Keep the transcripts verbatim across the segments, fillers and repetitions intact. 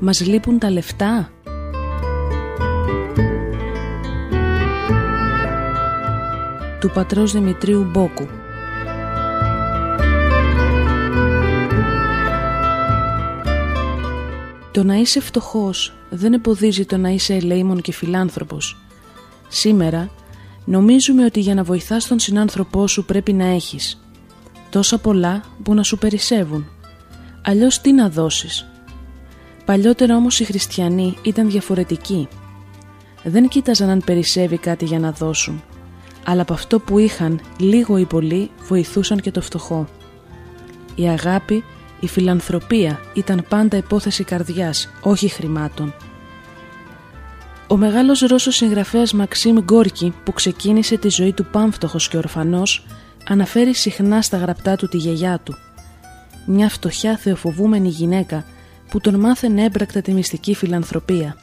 Μας λείπουν τα λεφτά? Του πατρός Δημητρίου Μπόκου. Το να είσαι φτωχός δεν εμποδίζει το να είσαι ελεήμων και φιλάνθρωπος. Σήμερα νομίζουμε ότι για να βοηθάς τον συνάνθρωπό σου πρέπει να έχεις τόσα πολλά που να σου περισσεύουν. Αλλιώς τι να δώσεις? Παλιότερα όμως οι χριστιανοί ήταν διαφορετικοί. Δεν κοίταζαν αν περισσεύει κάτι για να δώσουν, αλλά από αυτό που είχαν, λίγο ή πολύ, βοηθούσαν και το φτωχό. Η αγάπη, η φιλανθρωπία ήταν πάντα υπόθεση καρδιάς, όχι χρημάτων. Ο μεγάλος Ρώσος συγγραφέας Μαξίμ Γκόρκι, που ξεκίνησε τη ζωή του πάμφτωχος και ορφανός, αναφέρει συχνά στα γραπτά του τη γιαγιά του, μια φτωχιά θεοφοβούμενη γυναίκα που τον μάθαινε έμπρακτα τη μυστική φιλανθρωπία.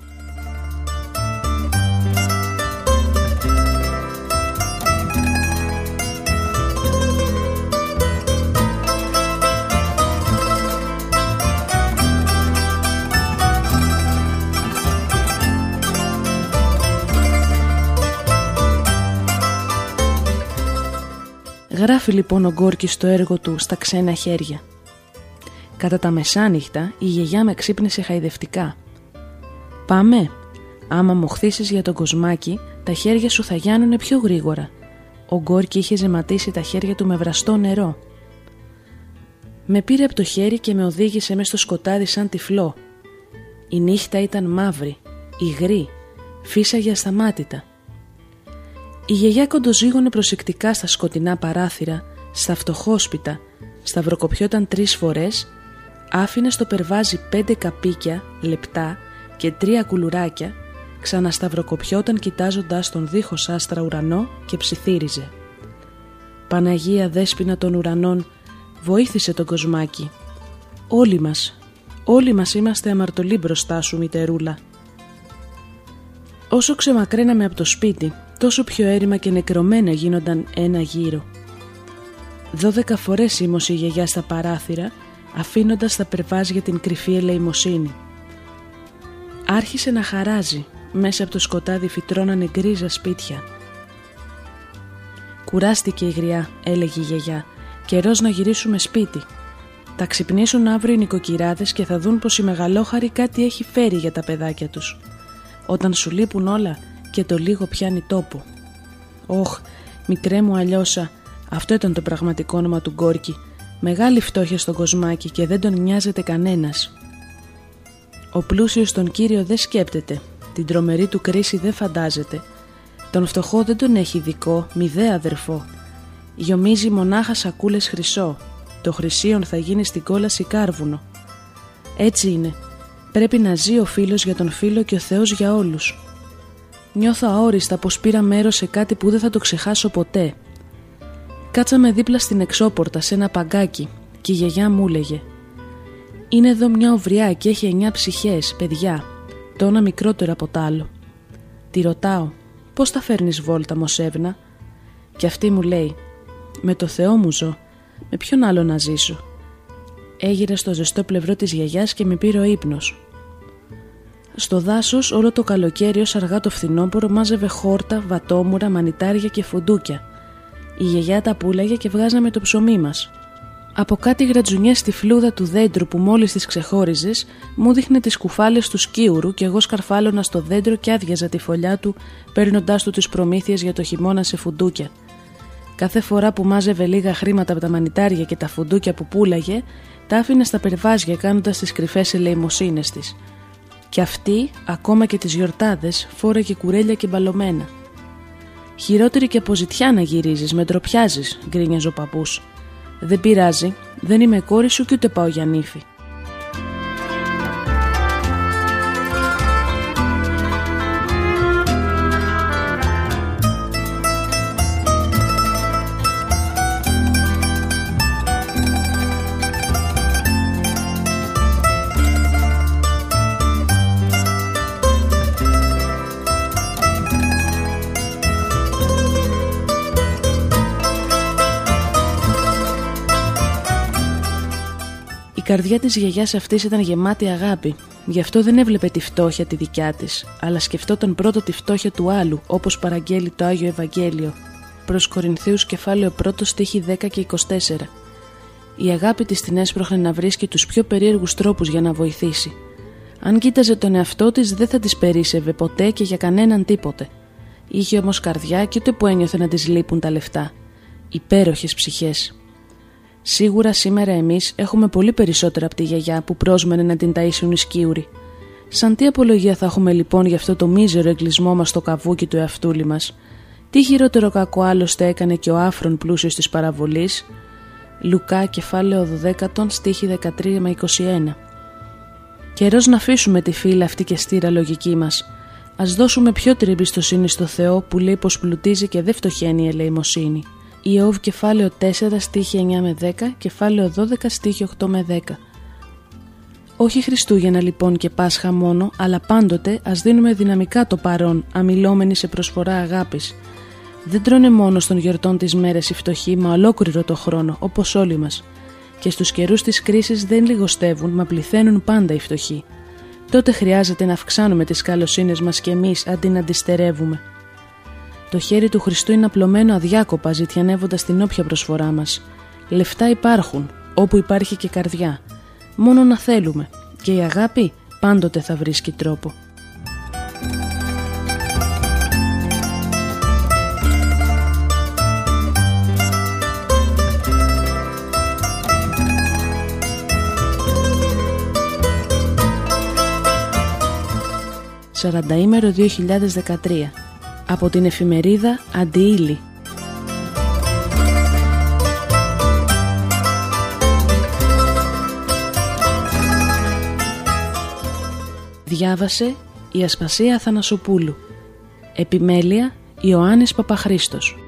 Γράφει λοιπόν ο Γκόρκης στο έργο του «Στα ξένα χέρια». Κατά τα μεσάνυχτα η γιαγιά με ξύπνησε χαϊδευτικά. «Πάμε, άμα μοχθήσεις για τον κοσμάκι, τα χέρια σου θα γιάνουνε πιο γρήγορα». Ο Γκόρκι είχε ζεματίσει τα χέρια του με βραστό νερό. Με πήρε από το χέρι και με οδήγησε μες στο σκοτάδι σαν τυφλό. Η νύχτα ήταν μαύρη, υγρή, φύσαγε ασταμάτητα. Η γιαγιά κοντοζήγωνε προσεκτικά στα σκοτεινά παράθυρα, στα φτωχόσπιτα, σταυροκοπιόταν τρεις φορές, άφηνε στο περβάζι πέντε καπίκια, λεπτά και τρία κουλουράκια, ξανασταυροκοπιόταν κοιτάζοντας τον δίχως άστρα ουρανό και ψιθύριζε. «Παναγία Δέσποινα των ουρανών, βοήθησε τον κοσμάκι. Όλοι μας, όλοι μας είμαστε αμαρτωλοί μπροστά σου, μητερούλα». Όσο ξεμακραίναμε από το σπίτι, τόσο πιο έρημα και νεκρωμένα γίνονταν ένα γύρο. Δώδεκα φορές ήμωσε η γιαγιά στα παράθυρα, αφήνοντας τα περβάζια την κρυφή ελεημοσύνη. Άρχισε να χαράζει, μέσα από το σκοτάδι φυτρώνανε γκρίζα σπίτια. «Κουράστηκε η γριά», έλεγε η γιαγιά, «καιρός να γυρίσουμε σπίτι. Θα ξυπνήσουν αύριο οι νοικοκυράδες και θα δουν πως η μεγαλόχαρη κάτι έχει φέρει για τα παιδάκια τους. Όταν σου λείπουν όλα και το λίγο πιάνει τόπο». «Όχ, μικρέ μου Αλλιώσα», αυτό ήταν το πραγματικό όνομα του Γκόρκι, μεγάλη φτώχεια στον κοσμάκι και δεν τον νοιάζεται κανένας. Ο πλούσιος τον κύριο δεν σκέπτεται, την τρομερή του κρίση δεν φαντάζεται. Τον φτωχό δεν τον έχει δικό, μηδέ αδερφό. Γιομίζει μονάχα σακούλες χρυσό, το χρυσίον θα γίνει στην κόλαση κάρβουνο. Έτσι είναι, πρέπει να ζει ο φίλος για τον φίλο και ο Θεός για όλους. Νιώθω αόριστα πως πήρα μέρος σε κάτι που δεν θα το ξεχάσω ποτέ. Κάτσαμε δίπλα στην εξώπορτα σε ένα παγκάκι και η γιαγιά μου έλεγε: «Είναι εδώ μια οβριά και έχει εννιά ψυχές, παιδιά, το ένα μικρότερο από τ' άλλο». Τη ρωτάω: «Πώς τα φέρνεις βόλτα, Μωσέβνα?» Και αυτή μου λέει: «Με το Θεό μου ζω, με ποιον άλλο να ζήσω». Έγιρα στο ζεστό πλευρό της γιαγιάς και με πήρε ο ύπνος. Στο δάσος όλο το καλοκαίρι ως αργά το φθινόπωρο μάζευε χόρτα, βατόμουρα, μανιτάρια και φουντούκια. Η γιαγιά τα πουλάγε και βγάζαμε το ψωμί μας. Από κάτι γρατζουνιές στη φλούδα του δέντρου που μόλις τις ξεχώριζες, μου δείχνε τις κουφάλες του σκίουρου και εγώ σκαρφάλωνα στο δέντρο και άδειαζα τη φωλιά του, παίρνοντάς του τις προμήθειες για το χειμώνα σε φουντούκια. Κάθε φορά που μάζευε λίγα χρήματα από τα μανιτάρια και τα φουντούκια που πουλάγε, τα άφηνε στα περβάζια κάνοντας τις κρυφές ελεημοσύνες της. Και αυτή, ακόμα και τις γιορτάδες, φόραγε κουρέλια και μπαλωμένα. «Χειρότερη και από ζητιά να γυρίζεις, με ντροπιάζεις», γκρίνιαζε ο παππούς. «Δεν πειράζει, δεν είμαι κόρη σου και ούτε πάω για νύφη». Η καρδιά της γιαγιάς αυτής ήταν γεμάτη αγάπη Γι' αυτό δεν έβλεπε τη φτώχεια τη δικιά της, αλλά σκεφτόταν πρώτο τη φτώχεια του άλλου, όπως παραγγέλει το Άγιο Ευαγγέλιο. Προς Κορινθίους κεφάλαιο πρώτο στίχη δέκα και είκοσι τέσσερα. Η αγάπη της την έσπροχνε να βρίσκει τους πιο περίεργους τρόπους για να βοηθήσει. Αν κοίταζε τον εαυτό της, δεν θα της περίσσευε ποτέ και για κανέναν τίποτε. Είχε όμως καρδιά και ούτε που ένιωθε να της λείπουν τα λεφτά. Υπέροχες ψυχές. Σίγουρα σήμερα εμείς έχουμε πολύ περισσότερα από τη γιαγιά που πρόσμενε να την ταΐσουν οι σκίουροι. Σαν τι απολογία θα έχουμε λοιπόν για αυτό το μίζερο εγκλισμό μας στο καβούκι του εαυτούλη μας? Τι χειρότερο κακό άλλωστε έκανε και ο άφρον πλούσιος της παραβολής? Λουκά κεφάλαιο δώδεκα στίχη δεκατρία με είκοσι ένα. Καιρός να αφήσουμε τη φύλλα αυτή και στήρα λογική μας. Ας δώσουμε πιότερη εμπιστοσύνη στο Θεό που λέει πως πλουτίζει και δεν φτωχαίνει η ελεημοσύνη. Ιώβ κεφάλαιο τέσσερα στίχη εννιά με δέκα, κεφάλαιο δώδεκα στίχη οκτώ με δέκα. Όχι Χριστούγεννα λοιπόν και Πάσχα μόνο, αλλά πάντοτε ας δίνουμε δυναμικά το παρόν, αμιλόμενοι σε προσφορά αγάπης. Δεν τρώνε μόνο στον γιορτών τις μέρες οι φτωχοί, μα ολόκληρο το χρόνο, όπως όλοι μας. Και στους καιρούς της κρίσης δεν λιγοστεύουν, μα πληθαίνουν πάντα οι φτωχοί. Τότε χρειάζεται να αυξάνουμε τις καλοσύνες μας κι εμείς, αντί να αντιστερεύουμε. Το χέρι του Χριστού είναι απλωμένο αδιάκοπα, ζητιανεύοντας την όποια προσφορά μας. Λεφτά υπάρχουν, όπου υπάρχει και καρδιά. Μόνο να θέλουμε. Και η αγάπη πάντοτε θα βρίσκει τρόπο. Σαρανταήμερο δύο χιλιάδες δεκατρία. Από την εφημερίδα Αντιήλη. Διάβασε η Ασπασία Αθανασοπούλου. Επιμέλεια Ιωάννης Παπαχρήστος.